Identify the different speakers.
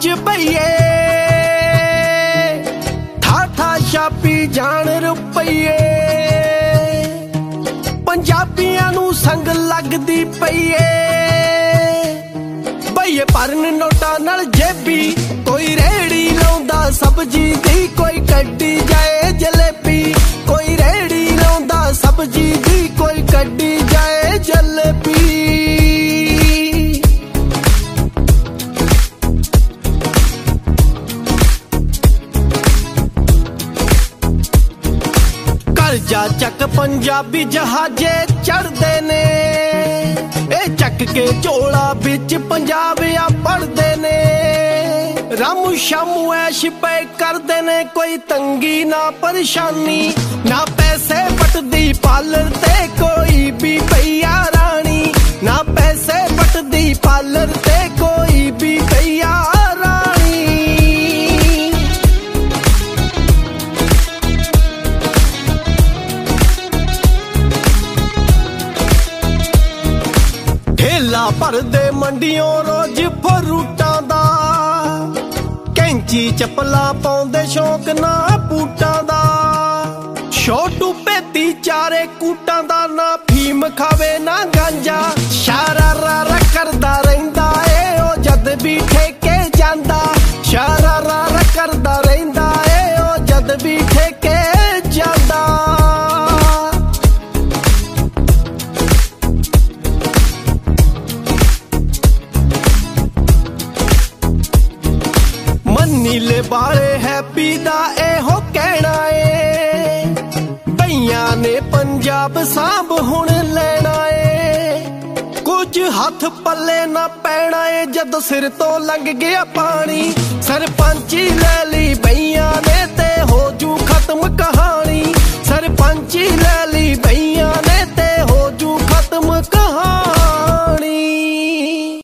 Speaker 1: ਚ ਭਈਏ ਠਾ ਠਾ ਛਾਪੀ ਜਾਣ ਰੁਪਈਏ ਪੰਜਾਬੀਆਂ ਨੂੰ ਸੰਗ ਲੱਗਦੀ ਪਈਏ ਭਈਏ ਭਰਨ ਨੋਟਾਂ ਨਾਲ ਜੇਬੀ ਕੋਈ ਰੇੜੀ ਲਾਉਂਦਾ ਸਬਜ਼ੀ ਦੀ ਕੋਈ ਕੱਢੀ ਜਾਏ ਜਲੇਬੀ ਕੋਈ ਰੇੜੀ ਲਾਉਂਦਾ ਸਬਜ਼ੀ ਦੀ ਕੋਈ ਕੱਢੀ ਜਾਏ ਜਲੇਬੀ ਕਰਜ਼ਾ ਚੱਕ ਪੰਜਾਬੀ ਜਹਾਜ਼ੇ ਚੜਦੇ ਨੇ ਇਹ ਚੱਕ ਕੇ ਝੋਲਾ ਵਿੱਚ ਪੰਜਾਬ ਆ ਪੜਦੇ ਨੇ ਰਾਮੂ ਸ਼ਾਮੂ ਐਸ਼ ਪੈ ਕਰਦੇ ਨੇ ਕੋਈ ਤੰਗੀ ਨਾ ਪਰੇਸ਼ਾਨੀ ਨਾ ਪੈਸੇ ਵੱਟਦੀ ਪਾਲਰ ਤੇ ਕੋਈ ਵੀ ਪਈਆ ਰਾਣੀ ਨਾ ਪੈਸੇ ਵੱਟਦੀ ਪਾਲਰ ਤੇ ਕੋਈ ਵੀ ਪਈਆ ਰਾਣੀ ਢੇਲਾ ਭਰਦੇ ਮੰਡੀਆਂ ਰੋਜ਼ ਫਰੂਟਾਂ ਦਾ ਕੈਂਚੀ ਚੱਪਲਾਂ ਪਾਉਂਦੇ ਸ਼ੌਕ ਨਾ ਬੂਟਾਂ ਦਾ ਛੋਟੂ ਭੇਤੀ ਚਾਰੇ ਕੂਟਾਂ ਦਾ ਨਾ ਫੀਮ ਖਾਵੇ ਨਾ ਗਾਂਜਾ ਸ਼ਾਰਾ ਰਾ ਕਰਦਾ ਰਹਿੰਦਾ ਏ ਉਹ ਜਦ ਵੀ ਠੇਕੇ ਜਾਂਦਾ ਸ਼ਾਰਾ ਰਾ ਕਰਦਾ ਰਹਿੰਦਾ ਏ ਉਹ ਜਦ ਵੀ ਠੇਕੇ ਜਾਂਦਾ ਨੀਲੇ ਵਾਲੇ ਹੈਪੀ ਦਾ ਇਹੋ ਕਹਿਣਾ ਏ ਬਈਆਂ ਨੇ ਪੰਜਾਬ ਸਾਂਭ ਹੁਣ ਲੈਣਾ ਏ ਕੁਝ ਹੱਥ ਪੱਲੇ ਨਾ ਪੈਣਾ ਏ ਜਦੋਂ ਸਿਰ ਤੋਂ ਲੰਘ ਗਿਆ ਪਾਣੀ ਸਰਪੰਚੀ ਲੈ ਲਈ ਬਈਆਂ ਨੇ ਤੇ ਹੋ ਜੂ ਖਤਮ ਕਹਾਣੀ ਸਰਪੰਚੀ ਲੈ ਲਈ ਬਈਆਂ